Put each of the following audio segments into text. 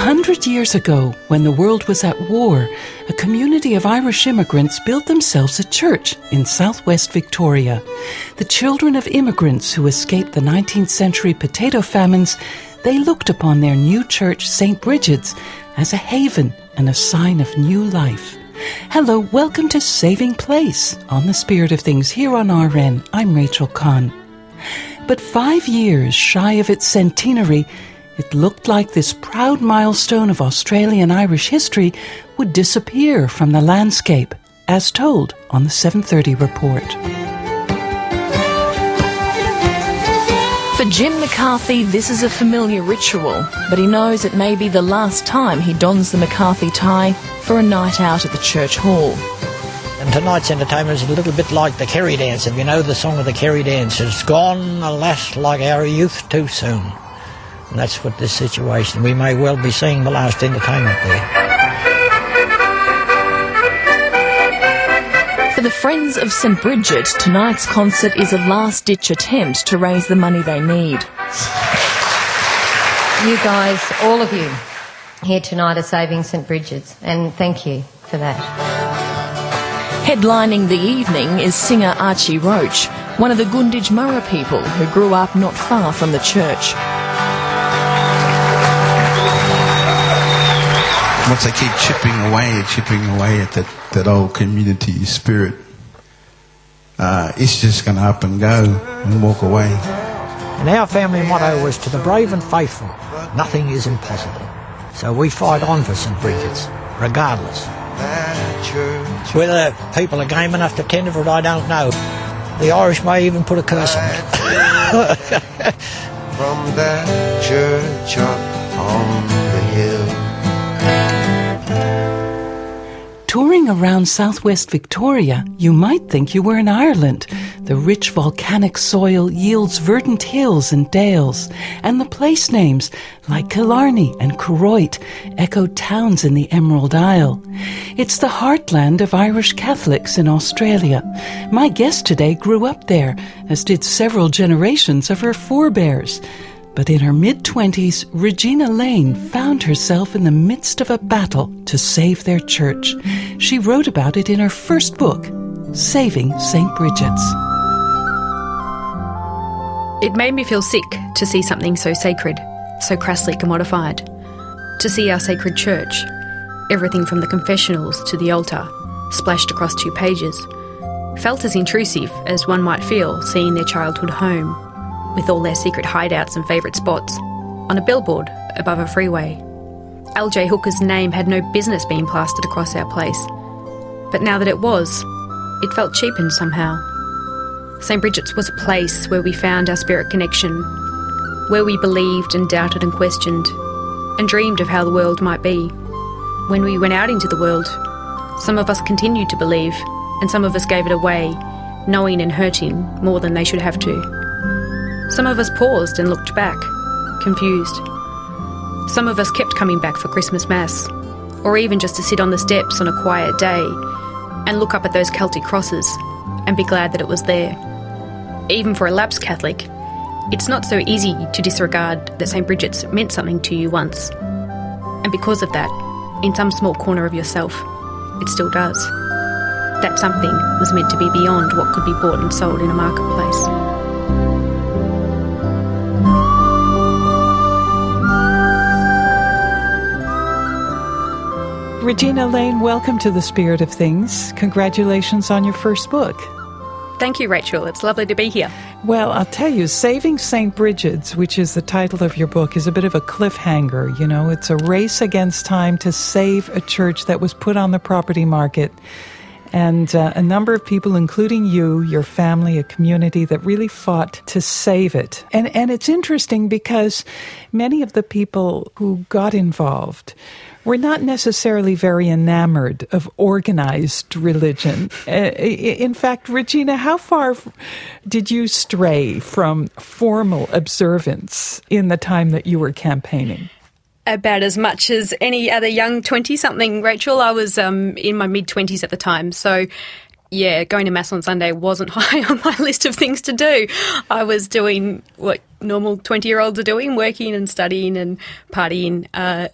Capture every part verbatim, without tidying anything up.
hundred years ago, when the world was at war, a community of Irish immigrants built themselves a church in southwest Victoria. The children of immigrants who escaped the nineteenth century potato famines, they looked upon their new church, Saint Bridget's, as a haven and a sign of new life. Hello, welcome to Saving Place on The Spirit of Things here on R N. I'm Rachel Kahn. But five years shy of its centenary, it looked like this proud milestone of Australian Irish history would disappear from the landscape, as told on the seven thirty report. For Jim McCarthy, this is a familiar ritual, but he knows it may be the last time he dons the McCarthy tie for a night out at the church hall. And tonight's entertainment is a little bit like the Kerry Dance. If you know the song of the Kerry Dance, it's gone, alas, like our youth too soon. And that's what this situation, we may well be seeing the last entertainment there. For the Friends of Saint Bridget, tonight's concert is a last-ditch attempt to raise the money they need. You guys, all of you here tonight are saving Saint Bridget's, and thank you for that. Headlining the evening is singer Archie Roach, one of the Gunditj Murra people who grew up not far from the church. Once they keep chipping away, chipping away at that, that old community spirit, uh, it's just going to up and go and walk away. And our family motto was, to the brave and faithful, nothing is impossible. So we fight on for Saint Bridget's, regardless. Whether people are game enough to tender for it, I don't know. The Irish may even put a curse on it. From that church up on the hill. Touring around southwest Victoria, you might think you were in Ireland. The rich volcanic soil yields verdant hills and dales, and the place names like Killarney and Curroit echo towns in the Emerald Isle. It's the heartland of Irish Catholics in Australia. My guest today grew up there, as did several generations of her forebears. But in her mid-twenties, Regina Lane found herself in the midst of a battle to save their church. She wrote about it in her first book, Saving Saint Bridget's. It made me feel sick to see something so sacred, so crassly commodified. To see our sacred church, everything from the confessionals to the altar, splashed across two pages, felt as intrusive as one might feel seeing their childhood home, with all their secret hideouts and favourite spots, on a billboard above a freeway. L J Hooker's name had no business being plastered across our place. But now that it was, it felt cheapened somehow. Saint Bridget's was a place where we found our spirit connection, where we believed and doubted and questioned, and dreamed of how the world might be. When we went out into the world, some of us continued to believe, and some of us gave it away, knowing and hurting more than they should have to. Some of us paused and looked back, confused. Some of us kept coming back for Christmas Mass, or even just to sit on the steps on a quiet day and look up at those Celtic crosses and be glad that it was there. Even for a lapsed Catholic, it's not so easy to disregard that Saint Bridget's meant something to you once. And because of that, in some small corner of yourself, it still does. That something was meant to be beyond what could be bought and sold in a marketplace. Regina Lane, welcome to The Spirit of Things. Congratulations on your first book. Thank you, Rachel. It's lovely to be here. Well, I'll tell you, Saving Saint Bridget's, which is the title of your book, is a bit of a cliffhanger. You know, it's a race against time to save a church that was put on the property market. And uh, a number of people, including you, your family, a community that really fought to save it. And, and it's interesting because many of the people who got involved were not necessarily very enamored of organized religion. Uh, in fact, Regina, how far did you stray from formal observance in the time that you were campaigning? About as much as any other young twenty-something, Rachel. I was um, in my mid-twenties at the time, so yeah, going to Mass on Sunday wasn't high on my list of things to do. I was doing what normal twenty-year-olds are doing, working and studying and partying. Uh,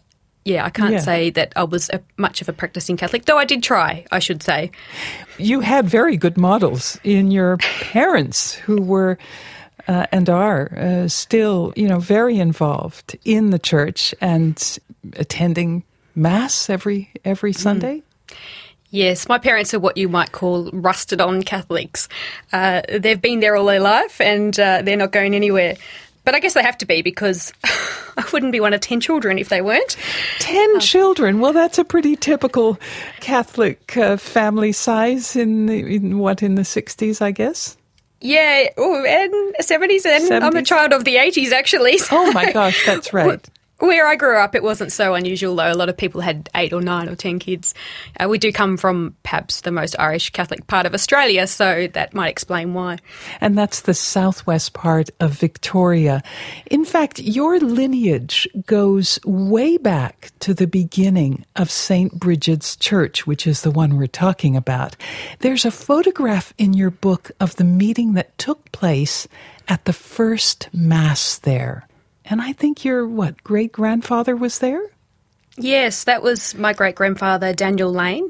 yeah, I can't Yeah. say that I was a, much of a practicing Catholic, though I did try, I should say. You had very good models in your parents who were uh, and are uh, still, you know, very involved in the church and attending Mass every every Sunday. Yes, my parents are what you might call rusted-on Catholics. Uh, they've been there all their life and uh, they're not going anywhere. But I guess they have to be because I wouldn't be one of ten children if they weren't. Ten oh. children. Well, that's a pretty typical Catholic uh, family size in, the, in what, in the sixties, I guess? Yeah, oh, and seventies, and seventies? I'm a child of the eighties, actually. So oh, my gosh, that's right. Where I grew up, it wasn't so unusual, though. A lot of people had eight or nine or ten kids. Uh, we do come from perhaps the most Irish Catholic part of Australia, so that might explain why. And that's the southwest part of Victoria. In fact, your lineage goes way back to the beginning of Saint Bridget's Church, which is the one we're talking about. There's a photograph in your book of the meeting that took place at the first Mass there. And I think your, what, great-grandfather was there? Yes, that was my great-grandfather, Daniel Lane.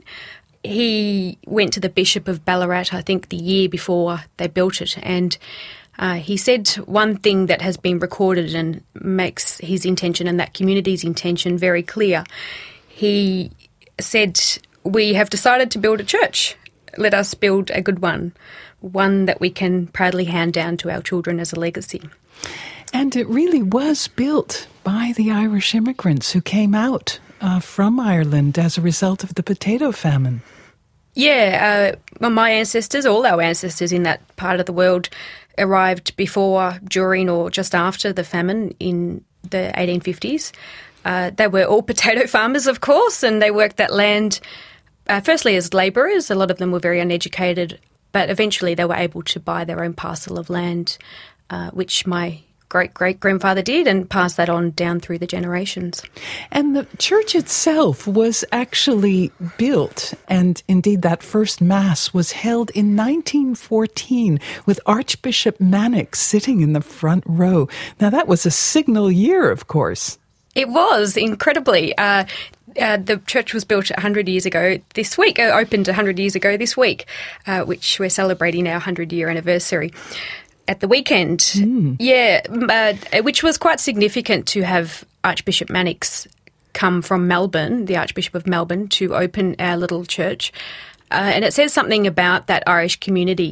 He went to the Bishop of Ballarat, I think, the year before they built it. And uh, he said one thing that has been recorded and makes his intention and that community's intention very clear. He said, "We have decided to build a church. Let us build a good one, one that we can proudly hand down to our children as a legacy." And it really was built by the Irish immigrants who came out uh, from Ireland as a result of the potato famine. Yeah, uh, my ancestors, all our ancestors in that part of the world, arrived before, during or just after the famine in the eighteen fifties. Uh, they were all potato farmers, of course, and they worked that land uh, firstly as labourers. A lot of them were very uneducated, but eventually they were able to buy their own parcel of land, uh, which my great-great-grandfather did, and passed that on down through the generations. And the church itself was actually built, and indeed that first Mass was held in nineteen fourteen with Archbishop Mannix sitting in the front row. Now that was a signal year, of course. It was, incredibly. Uh, uh, the church was built one hundred years ago this week, uh, opened one hundred years ago this week, uh, which we're celebrating our one hundred-year anniversary. At the weekend, mm. yeah, uh, which was quite significant to have Archbishop Mannix come from Melbourne, the Archbishop of Melbourne, to open our little church. Uh, and it says something about that Irish community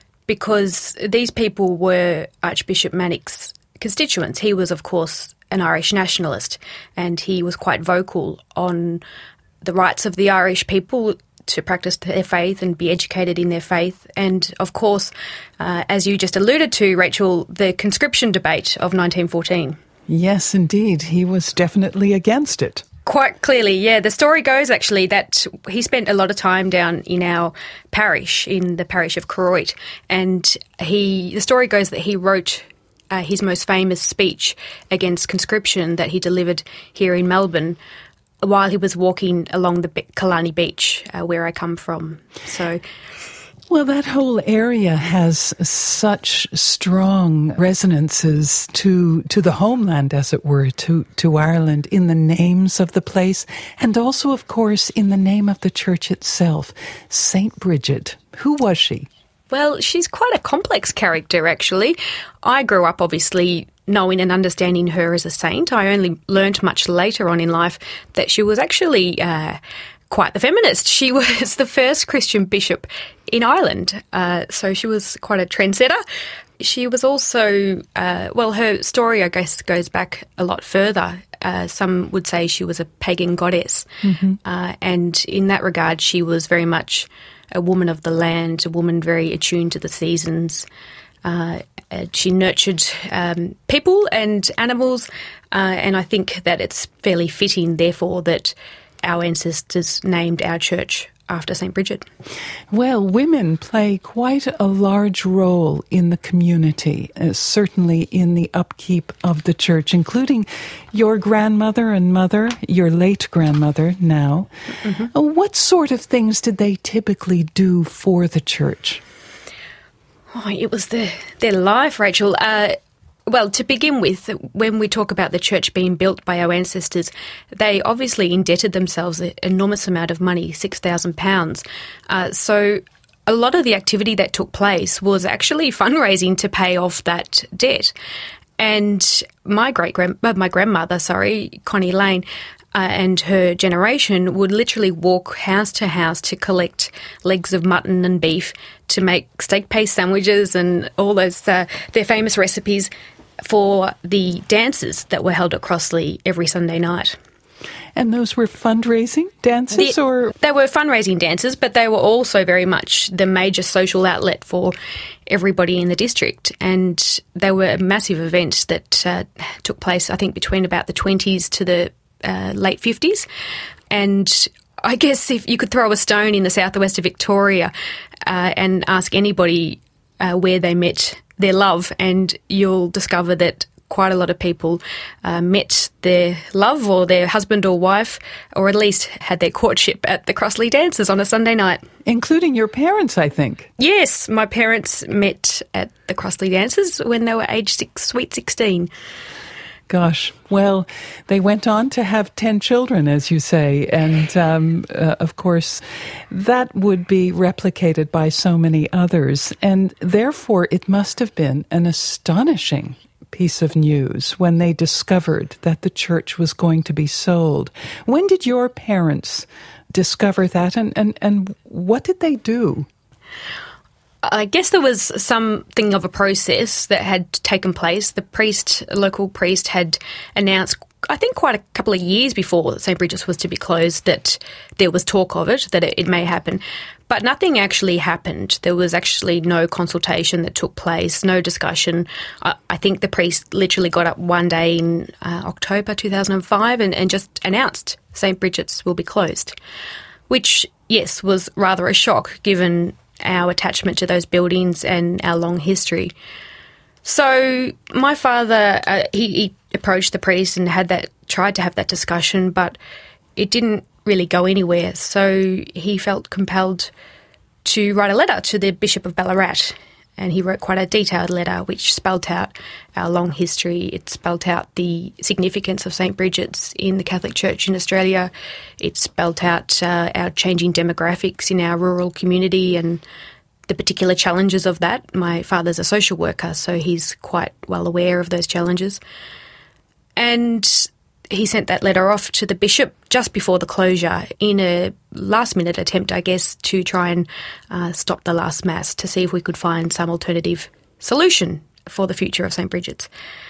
because these people were Archbishop Mannix's constituents. He was, of course, an Irish nationalist, and he was quite vocal on the rights of the Irish people to practice their faith and be educated in their faith. And, of course, uh, as you just alluded to, Rachel, the conscription debate of nineteen fourteen. Yes, indeed. He was definitely against it. Quite clearly, yeah. The story goes, actually, that he spent a lot of time down in our parish, in the parish of Koroit, and he. the story goes that he wrote uh, his most famous speech against conscription that he delivered here in Melbourne while he was walking along the Killarney Beach, uh, where I come from. So, well, that whole area has such strong resonances to to the homeland, as it were, to, to Ireland, in the names of the place, and also, of course, in the name of the church itself, Saint Bridget. Who was she? Well, she's quite a complex character, actually. I grew up, obviously, knowing and understanding her as a saint. I only learnt much later on in life that she was actually uh, quite the feminist. She was the first Christian bishop in Ireland, uh, so she was quite a trendsetter. She was also, uh, well, her story, I guess, goes back a lot further. Uh, some would say she was a pagan goddess, mm-hmm. uh, and in that regard, she was very much a woman of the land, a woman very attuned to the seasons. Uh, she nurtured um, people and animals, uh, and I think that it's fairly fitting, therefore, that our ancestors named our church after Saint Bridget. Well, women play quite a large role in the community, uh, certainly in the upkeep of the church, including your grandmother and mother, your late grandmother now. Mm-hmm. Uh, what sort of things did they typically do for the church? Oh, it was the, their life, Rachel. Uh, Well, to begin with, when we talk about the church being built by our ancestors, they obviously indebted themselves an enormous amount of money, six thousand pounds. Uh, so a lot of the activity that took place was actually fundraising to pay off that debt. And my great grand, my grandmother, sorry, Connie Lane, uh, and her generation would literally walk house to house to collect legs of mutton and beef to make steak paste sandwiches and all those uh, their famous recipes for the dances that were held at Crossley every Sunday night. And those were fundraising dances, the, or they were fundraising dances, but they were also very much the major social outlet for everybody in the district. And they were a massive event that uh, took place, I think, between about the twenties to the uh, late fifties. And I guess if you could throw a stone in the southwest of Victoria uh, and ask anybody uh, where they met their love, and you'll discover that quite a lot of people uh, met their love or their husband or wife, or at least had their courtship at the Crossley dances on a Sunday night. Including your parents, I think. Yes, my parents met at the Crossley dances when they were aged six, sweet sixteen. Gosh, well, they went on to have ten children, as you say, and um, uh, of course, that would be replicated by so many others, and therefore it must have been an astonishing piece of news when they discovered that the church was going to be sold. When did your parents discover that, and, and, and what did they do? I guess there was something of a process that had taken place. The priest, a local priest, had announced, I think quite a couple of years before St Bridget's was to be closed, that there was talk of it, that it, it may happen. But nothing actually happened. There was actually no consultation that took place, no discussion. I, I think the priest literally got up one day in uh, October two thousand five and, and just announced St Bridget's will be closed, which, yes, was rather a shock given our attachment to those buildings and our long history. So my father, uh, he, he approached the priest and had that, tried to have that discussion, but it didn't really go anywhere. So he felt compelled to write a letter to the Bishop of Ballarat, and he wrote quite a detailed letter which spelt out our long history. It spelt out the significance of St Bridget's in the Catholic Church in Australia. It spelt out uh, our changing demographics in our rural community and the particular challenges of that. My father's a social worker, so he's quite well aware of those challenges. And he sent that letter off to the bishop just before the closure in a last-minute attempt, I guess, to try and uh, stop the last mass, to see if we could find some alternative solution for the future of St Bridget's.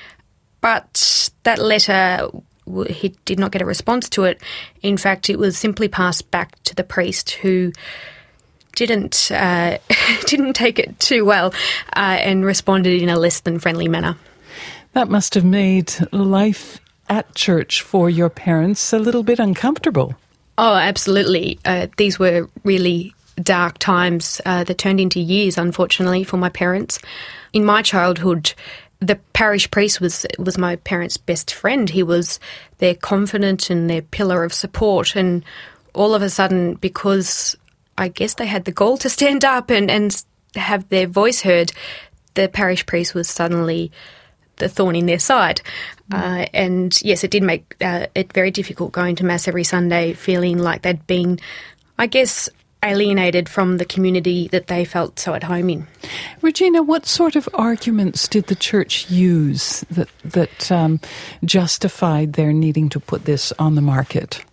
But that letter, he did not get a response to it. In fact, it was simply passed back to the priest, who didn't uh, didn't take it too well uh, and responded in a less than friendly manner. That must have made life at church for your parents a little bit uncomfortable. Oh, absolutely. Uh, these were really dark times uh, that turned into years, unfortunately, for my parents. In my childhood, the parish priest was was my parents' best friend. He was their confidant and their pillar of support. And all of a sudden, because I guess they had the gall to stand up and, and have their voice heard, the parish priest was suddenly the thorn in their side. Mm. Uh, and yes, it did make uh, it very difficult going to Mass every Sunday, feeling like they'd been, I guess, alienated from the community that they felt so at home in. Regina, what sort of arguments did the church use that, that um, justified their needing to put this on the market?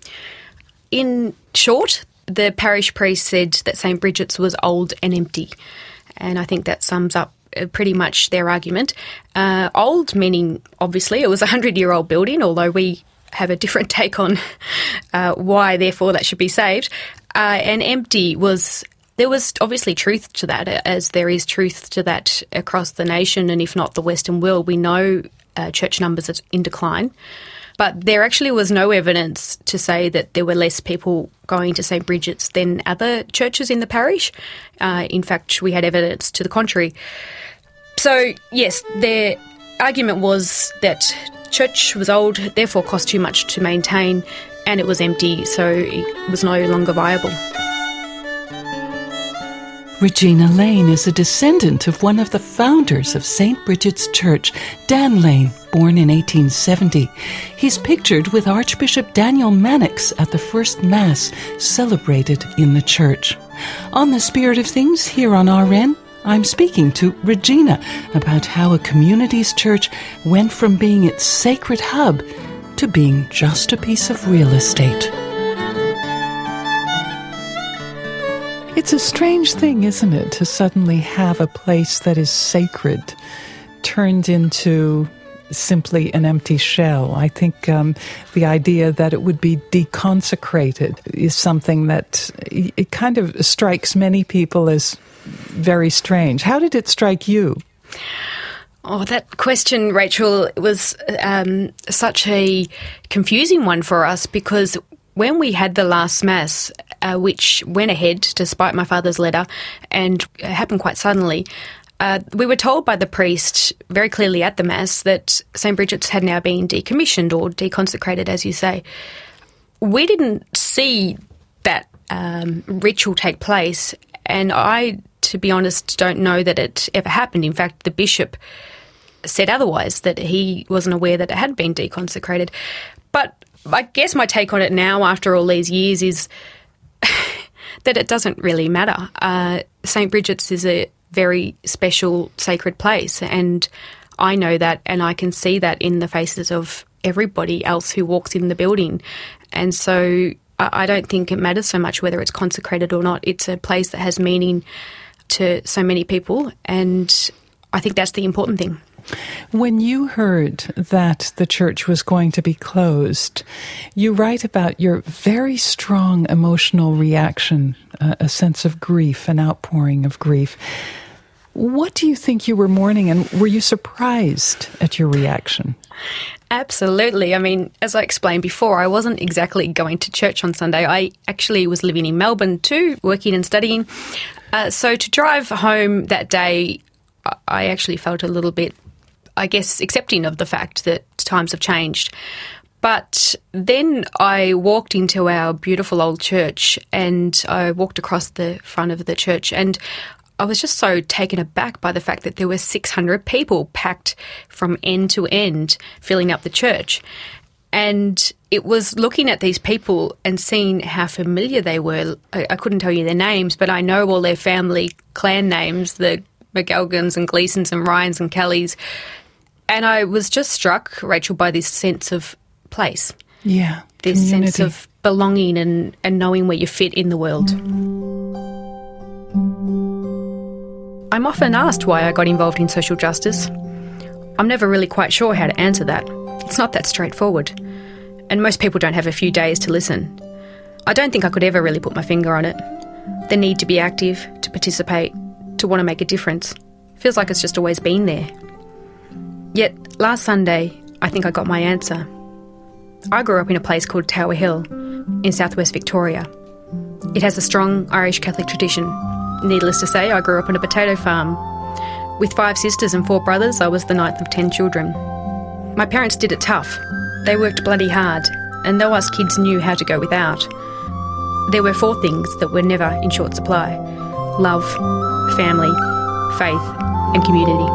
In short, the parish priest said that St Bridget's was old and empty. And I think that sums up pretty much their argument. Uh, old meaning, obviously, it was a hundred-year-old building, although we have a different take on uh, why, therefore, that should be saved. Uh, and empty was, there was obviously truth to that, as there is truth to that across the nation, and if not the Western world. We know uh, church numbers are in decline. But there actually was no evidence to say that there were less people going to St Bridget's than other churches in the parish. Uh, in fact, we had evidence to the contrary. So, yes, their argument was that church was old, therefore cost too much to maintain, and it was empty, so it was no longer viable. Regina Lane is a descendant of one of the founders of Saint Bridget's Church, Dan Lane, born in eighteen seventy. He's pictured with Archbishop Daniel Mannix at the first Mass celebrated in the church. On The Spirit of Things here on R N, I'm speaking to Regina about how a community's church went from being its sacred hub to being just a piece of real estate. It's a strange thing, isn't it, to suddenly have a place that is sacred turned into simply an empty shell. I think um, the idea that it would be deconsecrated is something that it kind of strikes many people as very strange. How did it strike you? Oh, that question, Rachel, was um, such a confusing one for us, because when we had the last Mass, uh, which went ahead despite my father's letter and happened quite suddenly, uh, we were told by the priest very clearly at the Mass that Saint Bridget's had now been decommissioned or deconsecrated, as you say. We didn't see that um, ritual take place, and I, to be honest, don't know that it ever happened. In fact, the bishop said otherwise, that he wasn't aware that it had been deconsecrated. But I guess my take on it now, after all these years, is that it doesn't really matter. Uh, Saint Bridget's is a very special, sacred place, and I know that, and I can see that in the faces of everybody else who walks in the building. And so I, I don't think it matters so much whether it's consecrated or not. It's a place that has meaning to so many people, and I think that's the important thing. When you heard that the church was going to be closed, you write about your very strong emotional reaction, uh, a sense of grief, an outpouring of grief. What do you think you were mourning, and were you surprised at your reaction? Absolutely. I mean, as I explained before, I wasn't exactly going to church on Sunday. I actually was living in Melbourne too, working and studying. Uh, so to drive home that day, I actually felt a little bit, I guess, accepting of the fact that times have changed. But then I walked into our beautiful old church, and I walked across the front of the church, and I was just so taken aback by the fact that there were six hundred people packed from end to end filling up the church. And it was looking at these people and seeing how familiar they were. I, I couldn't tell you their names, but I know all their family clan names, the McElgans and Gleasons and Ryans and Kellys. And I was just struck, Rachel, by this sense of place. Yeah, this community. sense of belonging and, and knowing where you fit in the world. I'm often asked why I got involved in social justice. I'm never really quite sure how to answer that. It's not that straightforward. And most people don't have a few days to listen. I don't think I could ever really put my finger on it. The need to be active, to participate, to want to make a difference. Feels like it's just always been there. Yet, last Sunday, I think I got my answer. I grew up in a place called Tower Hill in southwest Victoria. It has a strong Irish Catholic tradition. Needless to say, I grew up on a potato farm. With five sisters and four brothers, I was the ninth of ten children. My parents did it tough. They worked bloody hard, and though us kids knew how to go without, there were four things that were never in short supply: love, family, faith, and community.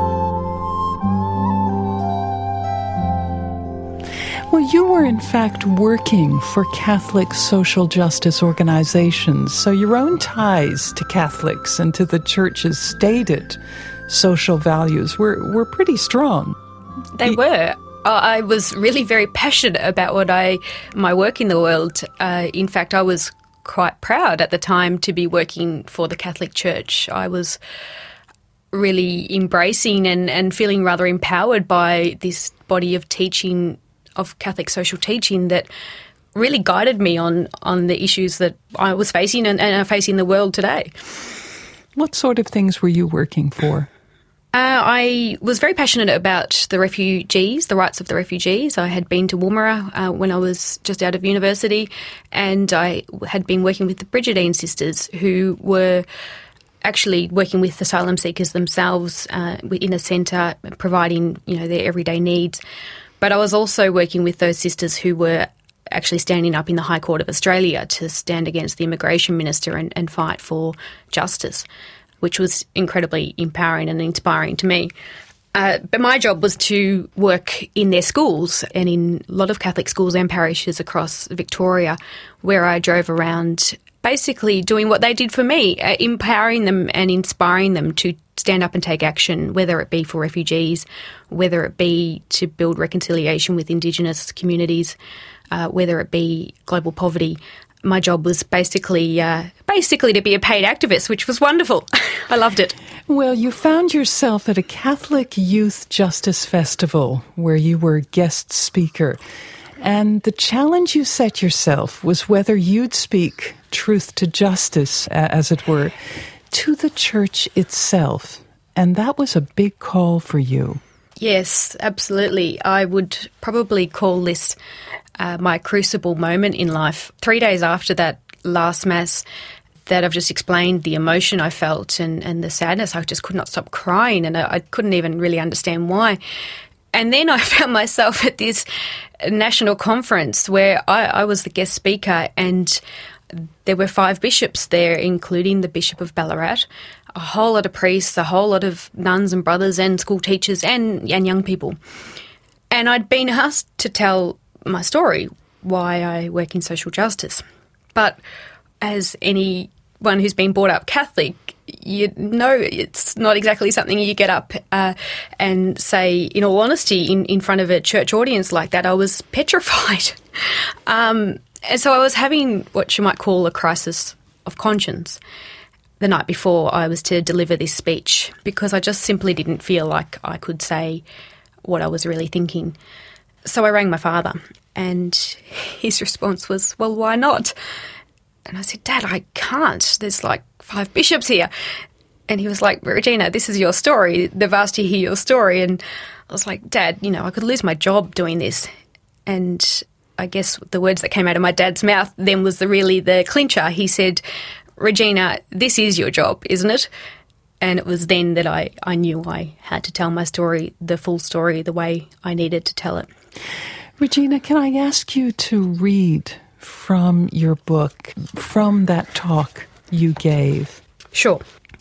Well, you were in fact working for Catholic social justice organizations, so your own ties to Catholics and to the Church's stated social values were, were pretty strong. They were. I was really very passionate about what I my work in the world. Uh, in fact, I was quite proud at the time to be working for the Catholic Church. I was really embracing and, and feeling rather empowered by this body of teaching, of Catholic social teaching, that really guided me on, on the issues that I was facing and, and are facing the world today. What sort of things were you working for? Uh, I was very passionate about the refugees, the rights of the refugees. I had been to Woomera uh, when I was just out of university, and I had been working with the Brigidine sisters, who were actually working with asylum seekers themselves uh, in a centre, providing, you know, their everyday needs. But I was also working with those sisters who were actually standing up in the High Court of Australia to stand against the Immigration Minister and, and fight for justice. which was incredibly empowering and inspiring to me. Uh, but my job was to work in their schools and in a lot of Catholic schools and parishes across Victoria, where I drove around basically doing what they did for me, uh, empowering them and inspiring them to stand up and take action, whether it be for refugees, whether it be to build reconciliation with Indigenous communities, uh, whether it be global poverty. My job was basically uh, basically to be a paid activist, which was wonderful. I loved it. Well, you found yourself at a Catholic Youth Justice Festival where you were guest speaker. And the challenge you set yourself was whether you'd speak truth to justice, as it were, to the church itself. And that was a big call for you. Yes, absolutely. I would probably call this uh, my crucible moment in life. Three days after that last Mass that I've just explained, the emotion I felt and, and the sadness, I just could not stop crying, and I, I couldn't even really understand why. And then I found myself at this national conference where I, I was the guest speaker, and there were five bishops there, including the Bishop of Ballarat, a whole lot of priests, a whole lot of nuns and brothers and school teachers and, and young people. And I'd been asked to tell my story, why I work in social justice. But as anyone who's been brought up Catholic, you know it's not exactly something you get up uh, and say, in all honesty, in, in front of a church audience like that. I was petrified. um, and so I was having what you might call a crisis of conscience the night before I was to deliver this speech, because I just simply didn't feel like I could say what I was really thinking. So I rang my father, and his response was, well, why not? And I said, Dad, I can't. There's like five bishops here. And he was like, Regina, this is your story. They've asked to hear your story. And I was like, Dad, you know, I could lose my job doing this. And I guess the words that came out of my dad's mouth then was the really the clincher. He said, Regina, this is your job, isn't it? And it was then that I, I knew I had to tell my story, the full story, the way I needed to tell it. Regina, can I ask you to read from your book, from that talk you gave? Sure.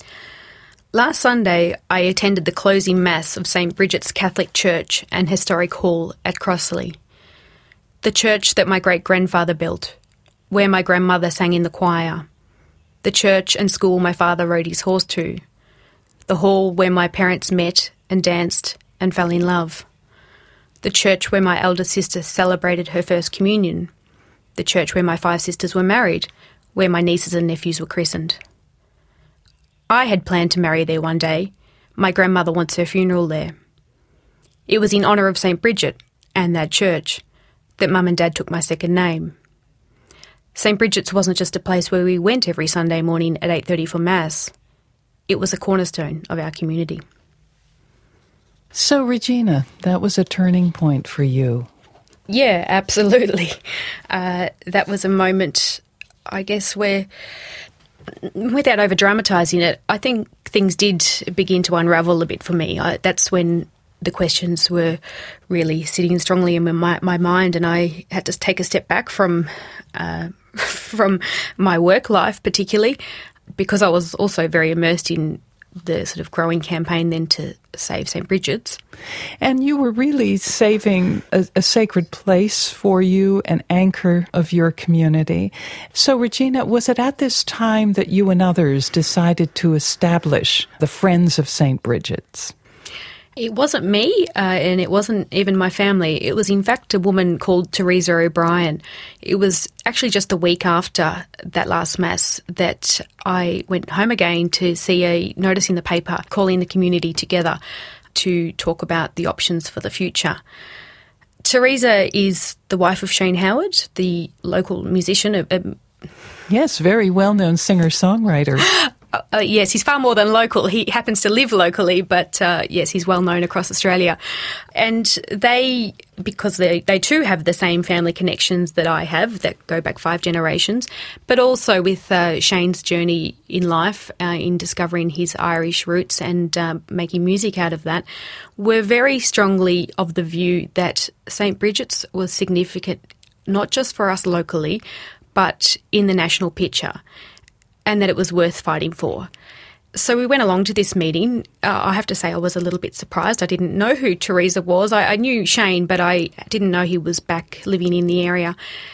Last Sunday, I attended the closing Mass of Saint Bridget's Catholic Church and Historic Hall at Crossley, the church that my great-grandfather built, where my grandmother sang in the choir, the church and school my father rode his horse to, the hall where my parents met and danced and fell in love, the church where my elder sister celebrated her first communion, the church where my five sisters were married, where my nieces and nephews were christened. I had planned to marry there one day. My grandmother wants her funeral there. It was in honour of Saint Bridget and that church that Mum and Dad took my second name. Saint Bridget's wasn't just a place where we went every Sunday morning at eight thirty for Mass. It was a cornerstone of our community. So, Regina, that was a turning point for you. Yeah, absolutely. Uh, that was a moment, I guess, where, without over-dramatising it, I think things did begin to unravel a bit for me. I, that's when the questions were really sitting strongly in my, my mind, and I had to take a step back from uh, from my work life, particularly, because I was also very immersed in the sort of growing campaign then to save Saint Bridget's. And you were really saving a, a sacred place for you, an anchor of your community. So, Regina, was it at this time that you and others decided to establish the Friends of Saint Bridget's? It wasn't me, uh, and it wasn't even my family. It was, in fact, a woman called Teresa O'Brien. It was actually just a week after that last Mass that I went home again to see a notice in the paper calling the community together to talk about the options for the future. Teresa is the wife of Shane Howard, the local musician. A, a yes, very well-known singer-songwriter. Uh, uh, yes, he's far more than local. He happens to live locally, but uh, yes, he's well known across Australia. And they, because they, they too have the same family connections that I have that go back five generations, but also with uh, Shane's journey in life, uh, in discovering his Irish roots and uh, making music out of that, were very strongly of the view that Saint Bridget's was significant, not just for us locally, but in the national picture, and that it was worth fighting for. So we went along to this meeting. Uh, I have to say I was a little bit surprised. I didn't know who Teresa was. I, I knew Shane, but I didn't know he was back living in the area.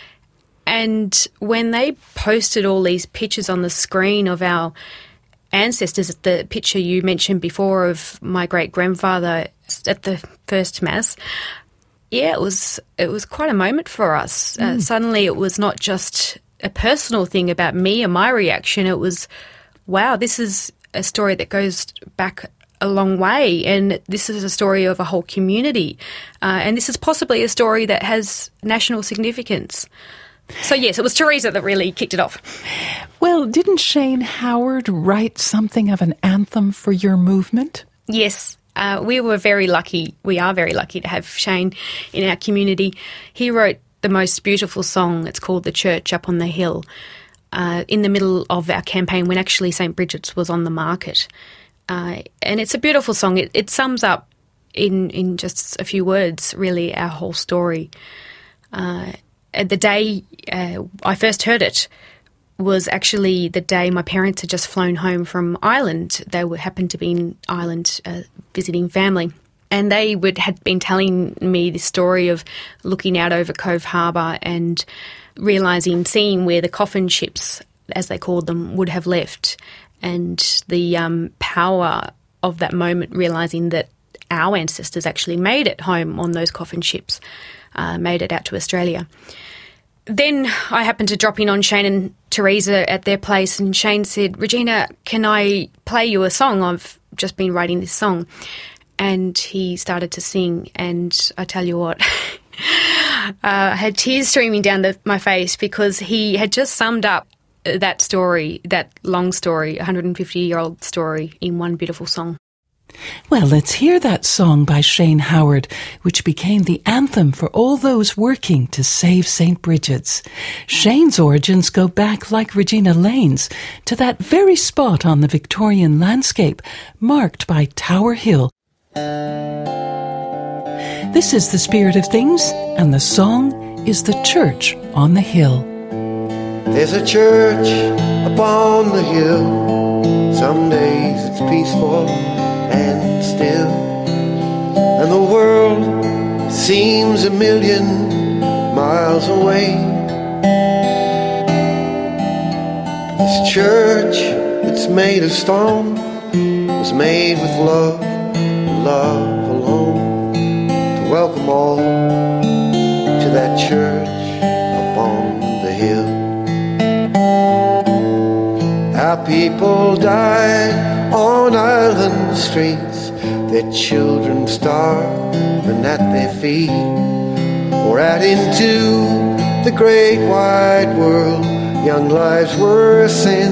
And when they posted all these pictures on the screen of our ancestors, the picture you mentioned before of my great-grandfather at the first Mass, yeah, it was it was quite a moment for us. Mm. Uh, suddenly it was not just a personal thing about me and my reaction. It was, wow, this is a story that goes back a long way, and this is a story of a whole community. Uh, and this is possibly a story that has national significance. So, yes, it was Teresa that really kicked it off. Well, didn't Shane Howard write something of an anthem for your movement? Yes. Uh, we were very lucky, we are very lucky to have Shane in our community. He wrote the most beautiful song. It's called The Church Up on the Hill, uh, in the middle of our campaign when actually Saint Bridget's was on the market. Uh, and it's a beautiful song. It, it sums up in, in just a few words, really, our whole story. Uh, the day uh, I first heard it was actually the day my parents had just flown home from Ireland. They were, happened to be in Ireland uh, visiting family. And they would had been telling me this story of looking out over Cove Harbour and realising, seeing where the coffin ships, as they called them, would have left, and the um, power of that moment, realising that our ancestors actually made it home on those coffin ships, uh, made it out to Australia. Then I happened to drop in on Shane and Teresa at their place, and Shane said, "Regina, can I play you a song? I've just been writing this song." And he started to sing, and I tell you what, uh, I had tears streaming down the, my face, because he had just summed up that story, that long story, one hundred fifty-year-old story, in one beautiful song. Well, let's hear that song by Shane Howard, which became the anthem for all those working to save Saint Bridget's. Shane's origins go back, like Regina Lane's, to that very spot on the Victorian landscape, marked by Tower Hill. This is the spirit of things, and the song is The Church on the Hill. There's a church upon the hill. Some days it's peaceful and still, and the world seems a million miles away. This church that's made of stone was made with love, love alone, to welcome all to that church upon the hill. Our people died on island streets, their children starving at their feet, or out into the great wide world, young lives were sent,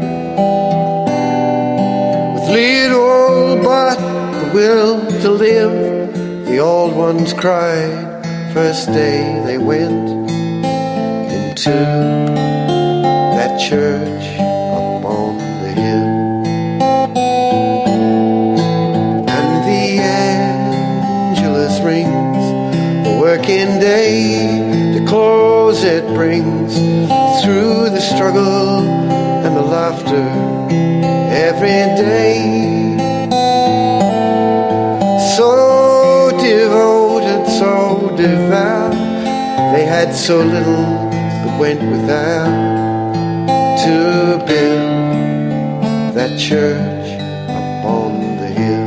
with little but the will to live. The old ones cried, first day they went into that church upon the hill. And the Angelus rings, the working day to close it brings, through the struggle and the laughter every day. So devoted, so devout, they had so little but went without, to build that church upon the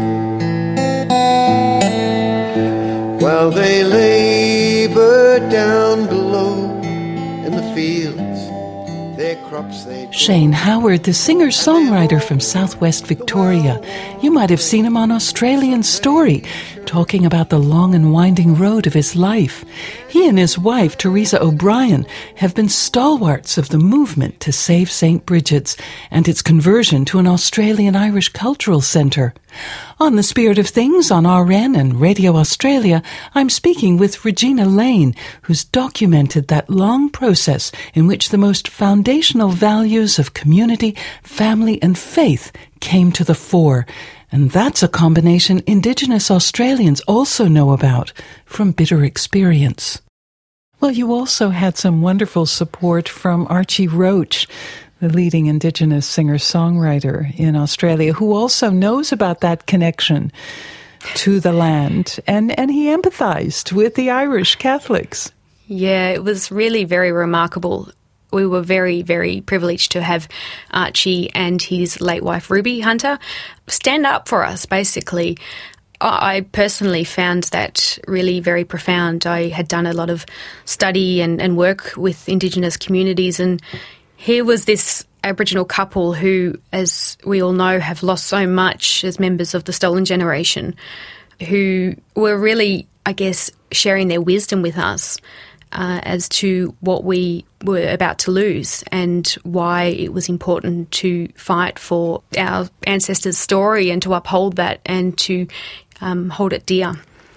hill. While they labored down below in the fields, their crops they... Shane Howard, the singer-songwriter from southwest Victoria. You might have seen him on Australian Story, talking about the long and winding road of his life. He and his wife, Teresa O'Brien, have been stalwarts of the movement to save Saint Bridget's and its conversion to an Australian-Irish cultural centre. On The Spirit of Things on R N and Radio Australia, I'm speaking with Regina Lane, who's documented that long process in which the most foundational values of community, family and faith came to the fore. And that's a combination Indigenous Australians also know about from bitter experience. Well, you also had some wonderful support from Archie Roach, the leading Indigenous singer-songwriter in Australia, who also knows about that connection to the land, and, and he empathized with the Irish Catholics. Yeah, it was really very remarkable. We were very, very privileged to have Archie and his late wife, Ruby Hunter, stand up for us, basically. I personally found that really very profound. I had done a lot of study and, and work with Indigenous communities, and here was this Aboriginal couple who, as we all know, have lost so much as members of the Stolen Generation, who were really, I guess, sharing their wisdom with us uh, as to what we were about to lose and why it was important to fight for our ancestors' story and to uphold that and to um, hold it dear.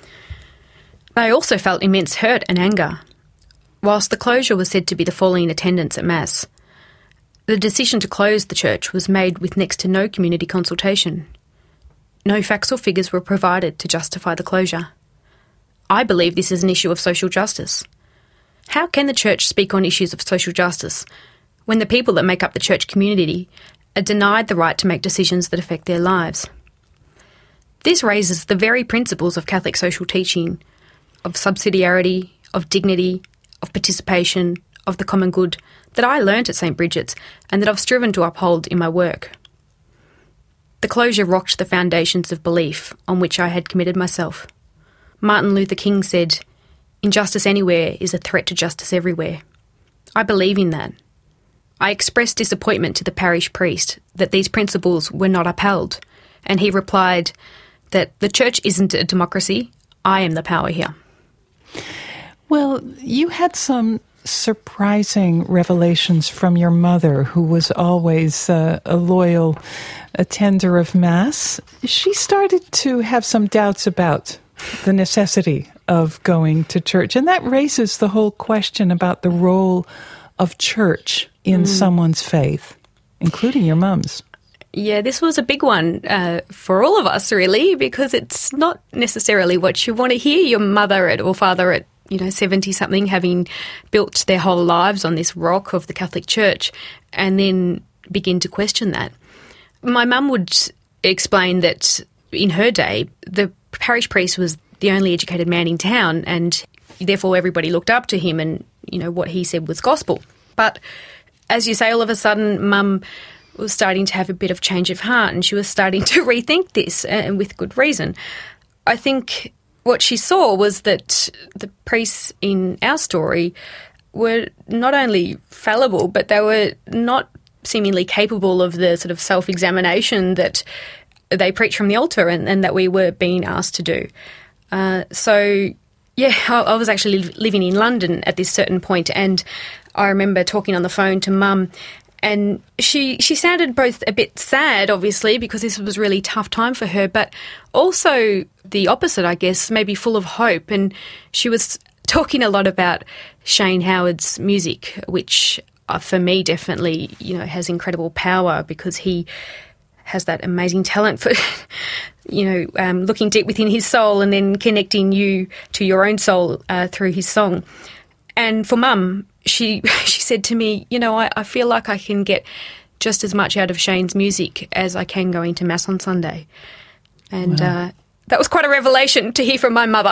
They also felt immense hurt and anger. Whilst the closure was said to be the falling in attendance at Mass, the decision to close the church was made with next to no community consultation. No facts or figures were provided to justify the closure. I believe this is an issue of social justice. How can the church speak on issues of social justice when the people that make up the church community are denied the right to make decisions that affect their lives? This raises the very principles of Catholic social teaching, of subsidiarity, of dignity, of participation, of the common good, that I learnt at Saint Bridget's and that I've striven to uphold in my work. The closure rocked the foundations of belief on which I had committed myself. Martin Luther King said, "Injustice anywhere is a threat to justice everywhere." I believe in that. I expressed disappointment to the parish priest that these principles were not upheld, and he replied that the church isn't a democracy, I am the power here. Well, you had some surprising revelations from your mother, who was always uh, a loyal attender of Mass. She started to have some doubts about the necessity of going to church, and that raises the whole question about the role of church in mm. someone's faith, including your mum's. Yeah, this was a big one uh, for all of us, really, because it's not necessarily what you want to hear your mother at, or father at, you know, seventy-something, having built their whole lives on this rock of the Catholic Church, and then begin to question that. My mum would explain that in her day, the parish priest was the only educated man in town, and therefore everybody looked up to him, and, you know, what he said was gospel. But as you say, all of a sudden, Mum was starting to have a bit of change of heart, and she was starting to rethink this, and with good reason. I think what she saw was that the priests in our story were not only fallible, but they were not seemingly capable of the sort of self-examination that they preach from the altar and, and that we were being asked to do. Uh, so, yeah, I, I was actually li- living in London at this certain point, and I remember talking on the phone to Mum, and she she sounded both a bit sad, obviously, because this was a really tough time for her, but also the opposite, I guess, maybe full of hope. And she was talking a lot about Shane Howard's music, which uh, for me definitely, you know, has incredible power, because he has that amazing talent for, you know, um, looking deep within his soul and then connecting you to your own soul uh, through his song. And for Mum, she she said to me, you know, I, I feel like I can get just as much out of Shane's music as I can going to Mass on Sunday. And wow. uh, that was quite a revelation to hear from my mother.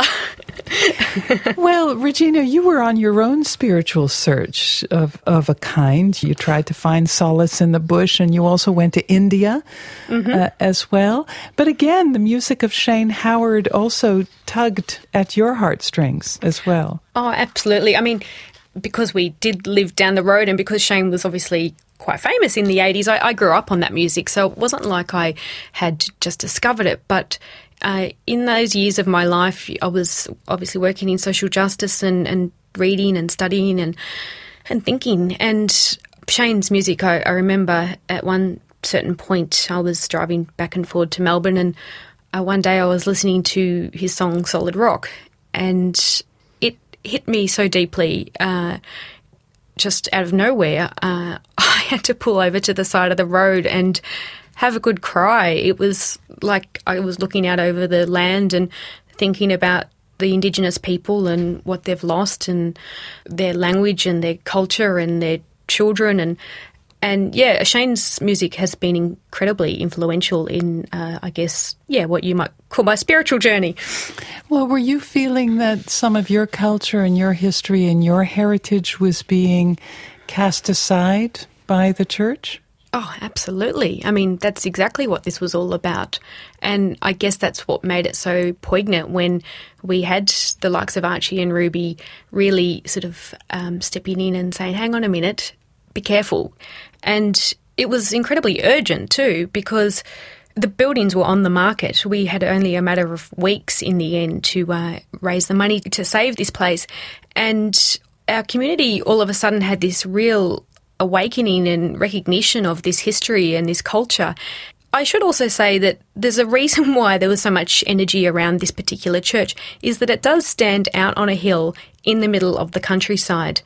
Well, Regina, you were on your own spiritual search of, of a kind. You tried to find solace in the bush, and you also went to India mm-hmm. uh, as well. But again, the music of Shane Howard also tugged at your heartstrings as well. Oh, absolutely. I mean, because we did live down the road, and because Shane was obviously quite famous in the eighties, I, I grew up on that music, so it wasn't like I had just discovered it. But uh, in those years of my life, I was obviously working in social justice and, and reading and studying and and thinking. And Shane's music, I, I remember at one certain point I was driving back and forward to Melbourne, and uh, one day I was listening to his song Solid Rock, and it hit me so deeply, uh, just out of nowhere. Uh, I had to pull over to the side of the road and have a good cry. It was like I was looking out over the land and thinking about the Indigenous people and what they've lost, and their language and their culture and their children, and And yeah, Shane's music has been incredibly influential in, uh, I guess, yeah, what you might call my spiritual journey. Well, were you feeling that some of your culture and your history and your heritage was being cast aside by the church? Oh, absolutely. I mean, that's exactly what this was all about. And I guess that's what made it so poignant when we had the likes of Archie and Ruby really sort of um, stepping in and saying, hang on a minute, be careful. And it was incredibly urgent too, because the buildings were on the market. We had only a matter of weeks in the end to uh, raise the money to save this place. And our community all of a sudden had this real awakening and recognition of this history and this culture. I should also say that there's a reason why there was so much energy around this particular church, is that it does stand out on a hill in the middle of the countryside.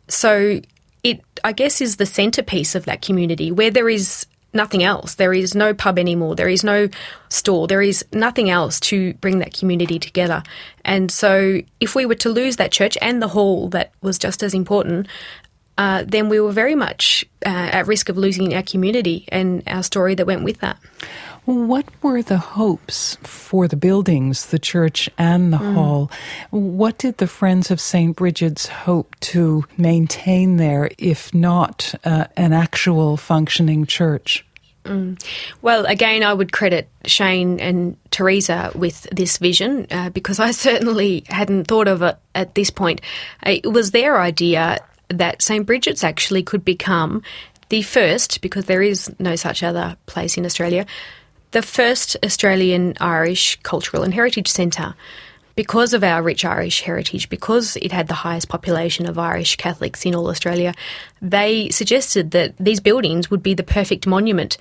So it, I guess, is the centrepiece of that community where there is nothing else. There is no pub anymore. There is no store. There is nothing else to bring that community together. And so if we were to lose that church and the hall that was just as important, uh, then we were very much uh, at risk of losing our community and our story that went with that. What were the hopes for the buildings, the church and the mm. hall? What did the Friends of Saint Bridget's hope to maintain there, if not uh, an actual functioning church? Mm. Well, again, I would credit Shane and Teresa with this vision uh, because I certainly hadn't thought of it at this point. It was their idea that Saint Bridget's actually could become the first, because there is no such other place in Australia, the first Australian Irish Cultural and Heritage Centre. Because of our rich Irish heritage, because it had the highest population of Irish Catholics in all Australia, they suggested that these buildings would be the perfect monument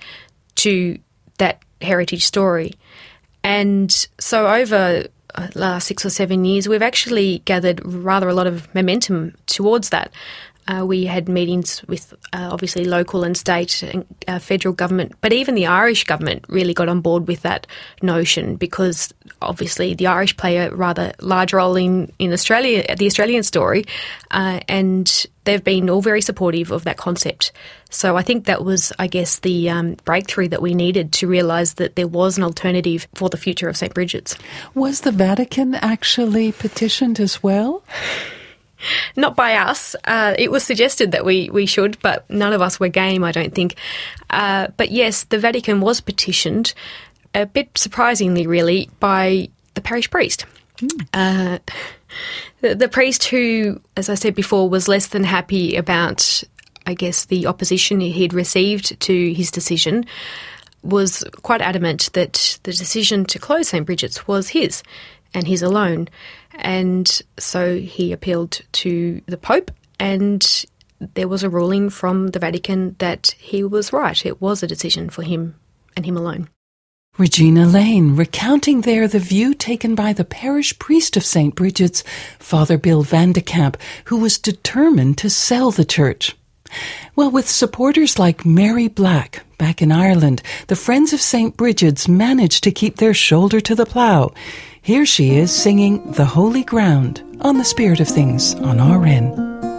to that heritage story. And so over the last six or seven years, we've actually gathered rather a lot of momentum towards that. Uh, we had meetings with uh, obviously local and state and uh, federal government, but even the Irish government really got on board with that notion because obviously the Irish play a rather large role in, in Australia, the Australian story, uh, and they've been all very supportive of that concept. So I think that was, I guess, the um, breakthrough that we needed to realise that there was an alternative for the future of Saint Bridget's. Was the Vatican actually petitioned as well? Not by us. Uh, it was suggested that we, we should, but none of us were game, I don't think. Uh, but yes, the Vatican was petitioned, a bit surprisingly really, by the parish priest. Mm. Uh, the, the priest who, as I said before, was less than happy about, I guess, the opposition he'd received to his decision, was quite adamant that the decision to close Saint Bridget's was his and his alone. And so he appealed to the Pope, and there was a ruling from the Vatican that he was right. It was a decision for him and him alone. Regina Lane, recounting there the view taken by the parish priest of Saint Bridget's, Father Bill Van de Kamp, who was determined to sell the church. Well, with supporters like Mary Black back in Ireland, the Friends of Saint Bridget's managed to keep their shoulder to the plough. Here she is singing The Holy Ground on The Spirit of Things on R N.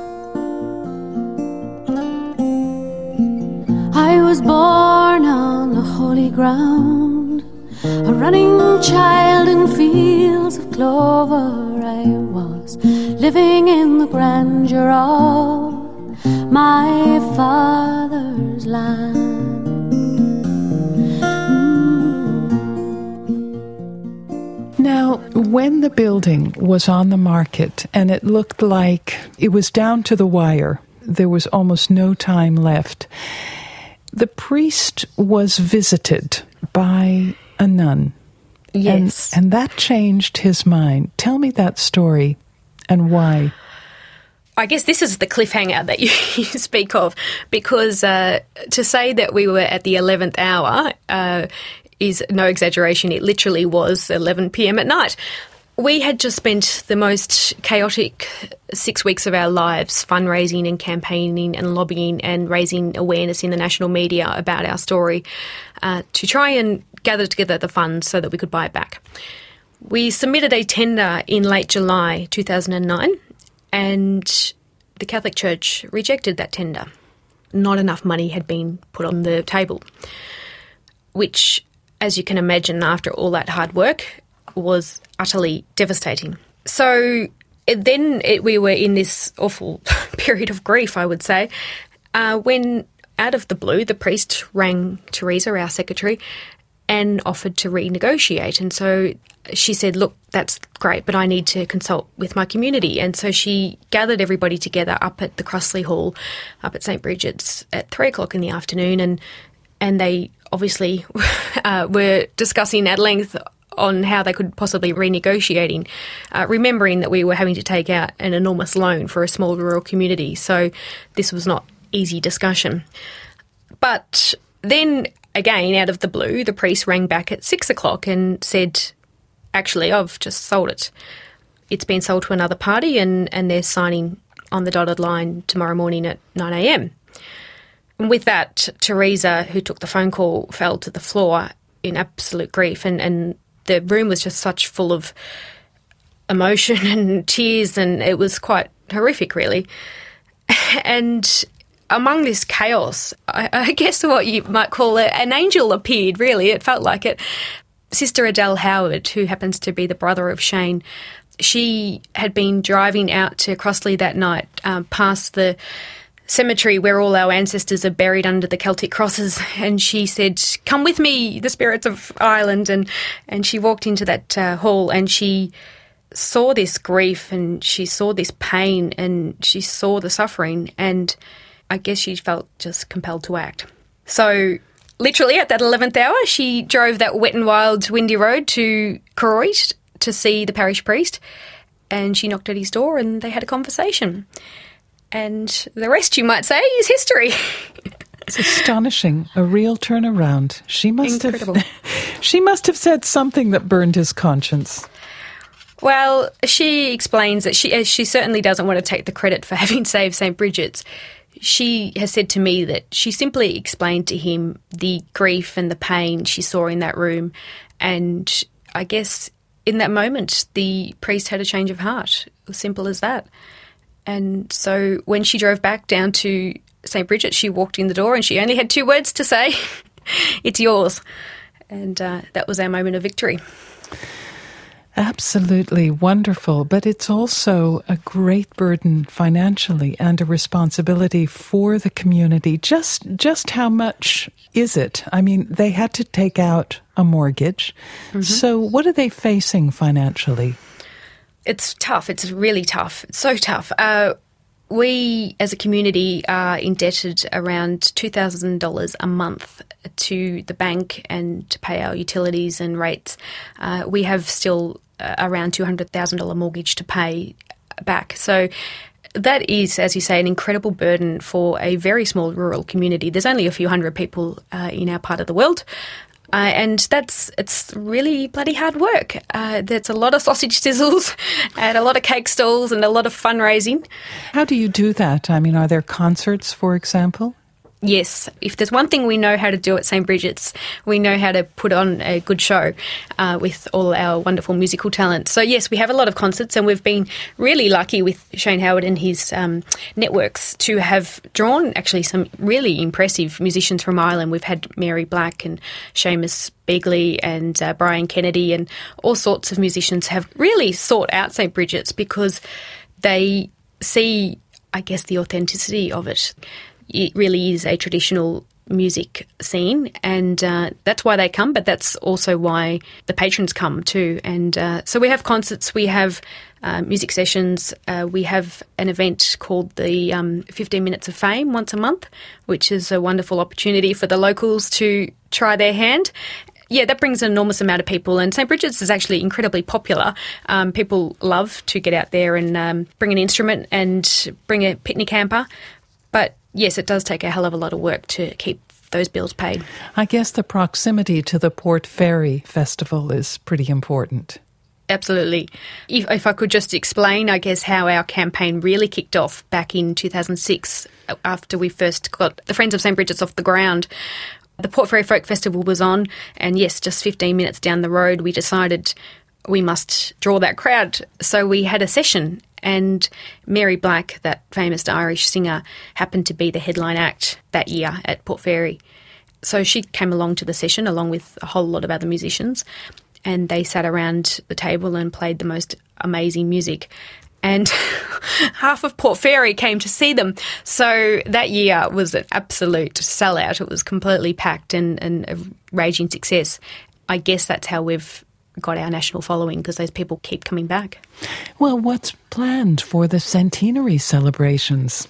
I was born on the holy ground, a running child in fields of clover. I was living in the grandeur of my father's land. Now, when the building was on the market and it looked like it was down to the wire, there was almost no time left, the priest was visited by a nun. Yes. And, and that changed his mind. Tell me that story and why. I guess this is the cliffhanger that you, you speak of, because uh, to say that we were at the eleventh hour uh, is no exaggeration. It literally was eleven p.m. at night. We had just spent the most chaotic six weeks of our lives fundraising and campaigning and lobbying and raising awareness in the national media about our story uh, to try and gather together the funds so that we could buy it back. We submitted a tender in late July two thousand nine, and the Catholic Church rejected that tender. not enough money had been put on the table, which, as you can imagine, after all that hard work, was utterly devastating. So it, then it, we were in this awful period of grief, I would say, uh, when out of the blue the priest rang Teresa, our secretary, and offered to renegotiate. And so she said, look, that's great, but I need to consult with my community. And so she gathered everybody together up at the Crossley Hall, up at St Bridget's at three o'clock in the afternoon, and and they obviously uh, were discussing at length on how they could possibly renegotiating, uh, remembering that we were having to take out an enormous loan for a small rural community. So this was not easy discussion. But then again, out of the blue, the priest rang back at six o'clock and said, actually, I've just sold it. It's been sold to another party and, and they're signing on the dotted line tomorrow morning at nine a.m. And with that, Teresa, who took the phone call, fell to the floor in absolute grief, and, and the room was just such full of emotion and tears, and it was quite horrific, really. And among this chaos, I, I guess what you might call a, an angel appeared, really. It felt like it. Sister Adele Howard, who happens to be the brother of Shane, she had been driving out to Crossley that night, um, past the cemetery where all our ancestors are buried under the Celtic crosses, and she said, come with me, the spirits of Ireland. And, and she walked into that uh, hall and she saw this grief and she saw this pain and she saw the suffering, and I guess she felt just compelled to act. So literally at that eleventh hour, she drove that wet and wild windy road to Koroit to see the parish priest, and she knocked at his door and they had a conversation. And the rest, you might say, is history. It's astonishing. A real turnaround. She must Incredible. have she must have said something that burned his conscience. Well, she explains that she she certainly doesn't want to take the credit for having saved St Bridget's. She has said to me that she simply explained to him the grief and the pain she saw in that room. And I guess in that moment, the priest had a change of heart. As simple as that. And so when she drove back down to St Bridget, she walked in the door and she only had two words to say, it's yours. And uh, that was our moment of victory. Absolutely wonderful, but it's also a great burden financially and a responsibility for the community. Just just how much is it? I mean, they had to take out a mortgage. Mm-hmm. So what are they facing financially? It's tough. It's really tough. It's so tough. Uh, we, as a community, are indebted around two thousand dollars a month to the bank and to pay our utilities and rates. Uh, we have still uh, around two hundred thousand dollars mortgage to pay back. So that is, as you say, an incredible burden for a very small rural community. There's only a few hundred people uh, in our part of the world. Uh, and that's it's really bloody hard work. Uh, there's a lot of sausage sizzles and a lot of cake stalls and a lot of fundraising. How do you do that? I mean, are there concerts, for example? Yes. If there's one thing we know how to do at St Bridget's, we know how to put on a good show uh, with all our wonderful musical talent. So, yes, we have a lot of concerts, and we've been really lucky with Shane Howard and his um, networks to have drawn actually some really impressive musicians from Ireland. We've had Mary Black and Seamus Begley and uh, Brian Kennedy, and all sorts of musicians have really sought out St Bridget's because they see, I guess, the authenticity of it. It really is a traditional music scene, and uh, that's why they come, but that's also why the patrons come too. And uh, so we have concerts, we have uh, music sessions, uh, we have an event called the um, fifteen minutes of Fame once a month, which is a wonderful opportunity for the locals to try their hand. Yeah, that brings an enormous amount of people, and St Bridget's is actually incredibly popular. Um, people love to get out there and um, bring an instrument and bring a picnic hamper, but yes, it does take a hell of a lot of work to keep those bills paid. I guess the proximity to the Port Fairy Festival is pretty important. Absolutely. If, if I could just explain, I guess, how our campaign really kicked off back in two thousand six, after we first got the Friends of St Bridget's off the ground. The Port Fairy Folk Festival was on, and yes, just fifteen minutes down the road, we decided we must draw that crowd. So we had a session, and Mary Black, that famous Irish singer, happened to be the headline act that year at Port Fairy. So she came along to the session along with a whole lot of other musicians, and they sat around the table and played the most amazing music. And half of Port Fairy came to see them. So that year was an absolute sellout. It was completely packed and, and a raging success. I guess that's how we've got our national following, because those people keep coming back. Well, what's planned for the centenary celebrations?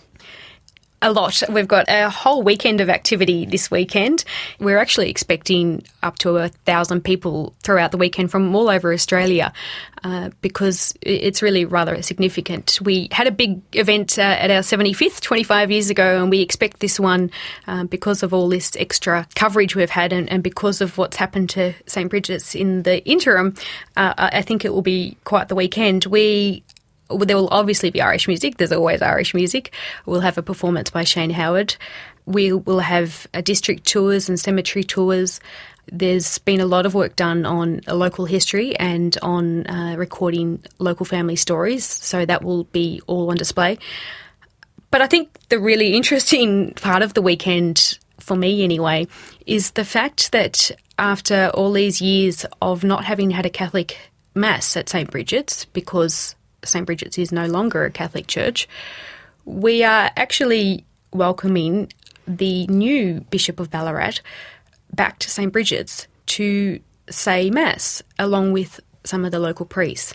A lot. We've got a whole weekend of activity this weekend. We're actually expecting up to a thousand people throughout the weekend from all over Australia, uh, because it's really rather significant. We had a big event uh, at our seventy-fifth, twenty-five years ago, and we expect this one, um, because of all this extra coverage we've had and, and because of what's happened to Saint Bridget's in the interim, uh, I think it will be quite the weekend. We There will obviously be Irish music. There's always Irish music. We'll have a performance by Shane Howard. We will have a district tours and cemetery tours. There's been a lot of work done on local history and on uh, recording local family stories, so that will be all on display. But I think the really interesting part of the weekend, for me anyway, is the fact that after all these years of not having had a Catholic Mass at Saint Bridget's, because Saint Bridget's is no longer a Catholic church, we are actually welcoming the new Bishop of Ballarat back to Saint Bridget's to say Mass along with some of the local priests.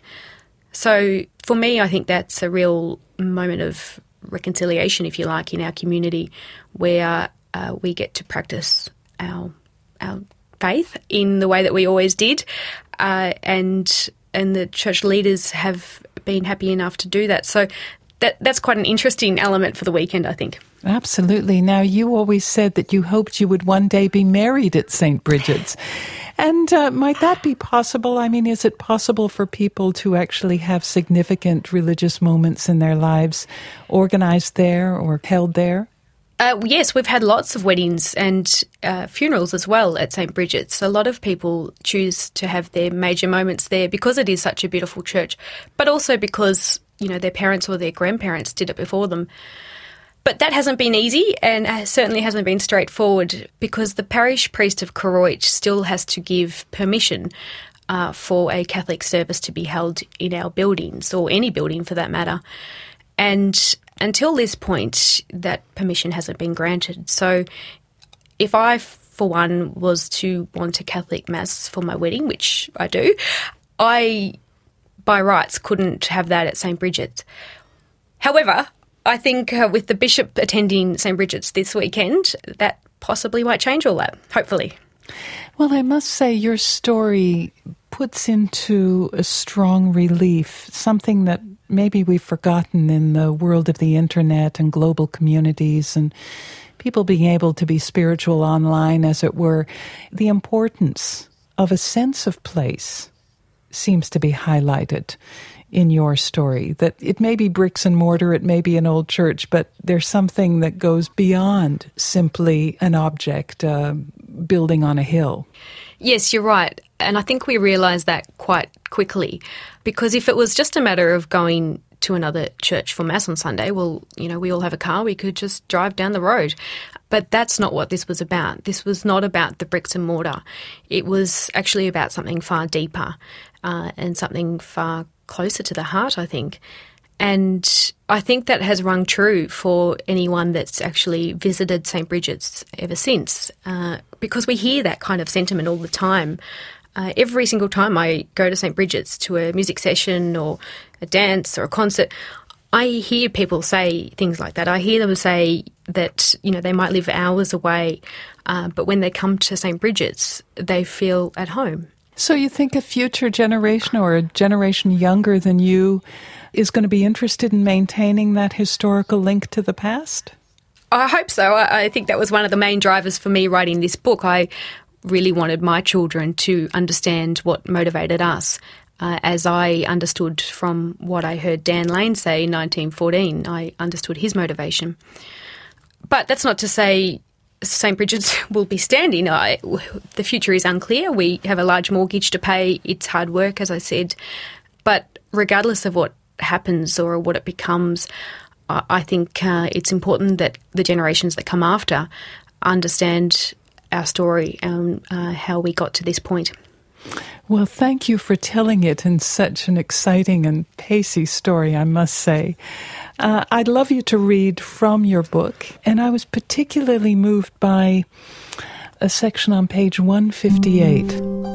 So for me, I think that's a real moment of reconciliation, if you like, in our community, where uh, we get to practice our our faith in the way that we always did, uh, and and the church leaders have been happy enough to do that. So that that's quite an interesting element for the weekend, I think. Absolutely. Now, you always said that you hoped you would one day be married at Saint Bridget's. And uh, might that be possible? I mean, is it possible for people to actually have significant religious moments in their lives organized there or held there? Uh, yes, we've had lots of weddings and uh, funerals as well at Saint Bridget's. A lot of people choose to have their major moments there because it is such a beautiful church, but also because, you know, their parents or their grandparents did it before them. But that hasn't been easy, and certainly hasn't been straightforward, because the parish priest of Koroit still has to give permission uh, for a Catholic service to be held in our buildings, or any building for that matter. And until this point, that permission hasn't been granted. So if I, for one, was to want a Catholic Mass for my wedding, which I do, I, by rights, couldn't have that at Saint Bridget's. However, I think uh, with the Bishop attending Saint Bridget's this weekend, that possibly might change all that, hopefully. Well, I must say your story puts into a strong relief something that maybe we've forgotten in the world of the internet and global communities and people being able to be spiritual online, as it were. The importance of a sense of place seems to be highlighted in your story, that it may be bricks and mortar, it may be an old church, but there's something that goes beyond simply an object uh, building on a hill. Yes, you're right. And I think we realised that quite quickly, because if it was just a matter of going to another church for Mass on Sunday, well, you know, we all have a car, we could just drive down the road. But that's not what this was about. This was not about the bricks and mortar. It was actually about something far deeper uh, and something far closer to the heart, I think. And I think that has rung true for anyone that's actually visited Saint Bridget's ever since, uh, because we hear that kind of sentiment all the time. Uh, every single time I go to Saint Bridget's to a music session or a dance or a concert, I hear people say things like that. I hear them say that, you know, they might live hours away, uh, but when they come to Saint Bridget's, they feel at home. So you think a future generation or a generation younger than you is going to be interested in maintaining that historical link to the past? I hope so. I, I think that was one of the main drivers for me writing this book. I really wanted my children to understand what motivated us. Uh, as I understood from what I heard Dan Lane say in nineteen fourteen, I understood his motivation. But that's not to say Saint Bridget's will be standing. I, the future is unclear. We have a large mortgage to pay. It's hard work, as I said. But regardless of what happens or what it becomes, I, I think uh, it's important that the generations that come after understand our story and uh, how we got to this point. Well, thank you for telling it in such an exciting and pacey story, I must say. Uh, I'd love you to read from your book, and I was particularly moved by a section on page one fifty-eight.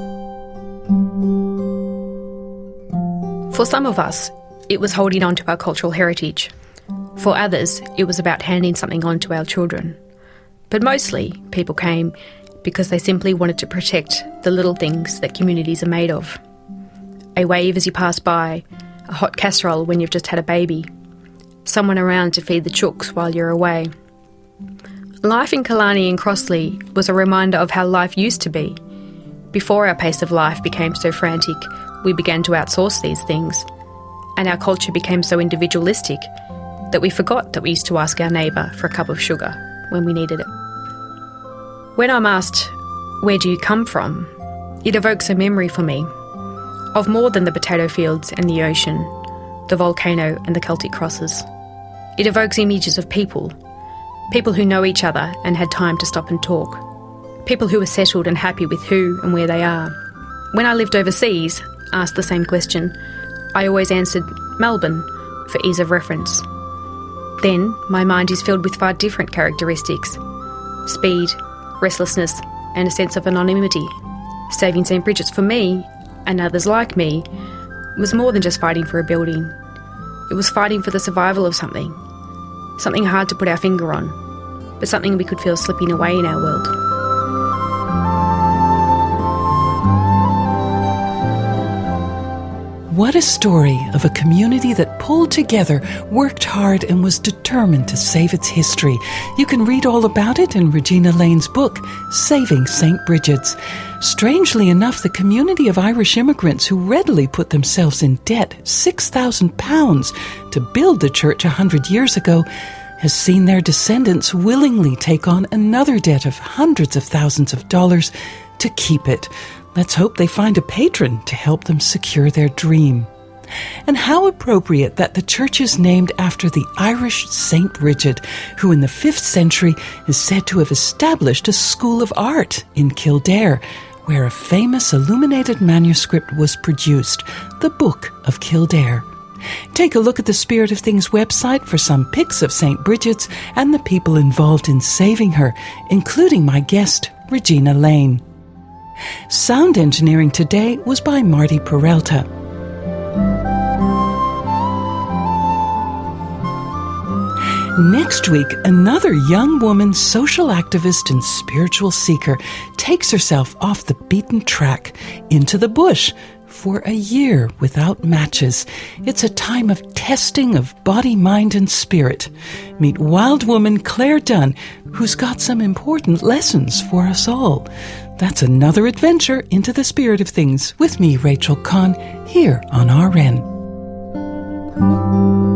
For some of us, it was holding on to our cultural heritage. For others, it was about handing something on to our children. But mostly, people came because they simply wanted to protect the little things that communities are made of. A wave as you pass by, a hot casserole when you've just had a baby, someone around to feed the chooks while you're away. Life in Killarney and Crossley was a reminder of how life used to be. Before our pace of life became so frantic, we began to outsource these things, and our culture became so individualistic that we forgot that we used to ask our neighbour for a cup of sugar when we needed it. When I'm asked, where do you come from? It evokes a memory for me of more than the potato fields and the ocean, the volcano and the Celtic crosses. It evokes images of people, people who know each other and had time to stop and talk, people who are settled and happy with who and where they are. When I lived overseas, asked the same question, I always answered Melbourne for ease of reference. Then my mind is filled with far different characteristics: speed, restlessness and a sense of anonymity. Saving Saint Bridget's for me, and others like me, was more than just fighting for a building. It was fighting for the survival of something. Something hard to put our finger on, but something we could feel slipping away in our world. What a story of a community that pulled together, worked hard, and was determined to save its history. You can read all about it in Regina Lane's book, Saving Saint Bridget's. Strangely enough, the community of Irish immigrants who readily put themselves in debt six thousand pounds to build the church one hundred years ago has seen their descendants willingly take on another debt of hundreds of thousands of dollars to keep it. Let's hope they find a patron to help them secure their dream. And how appropriate that the church is named after the Irish Saint Bridget, who in the fifth century is said to have established a school of art in Kildare, where a famous illuminated manuscript was produced, the Book of Kildare. Take a look at the Spirit of Things website for some pics of Saint Bridget's and the people involved in saving her, including my guest, Regina Lane. Sound engineering today was by Marty Peralta. Next week, another young woman, social activist and spiritual seeker, takes herself off the beaten track into the bush for a year without matches. It's a time of testing of body, mind, and spirit. Meet wild woman Claire Dunn, who's got some important lessons for us all. That's another adventure into the Spirit of Things with me, Rachel Kahn, here on R N.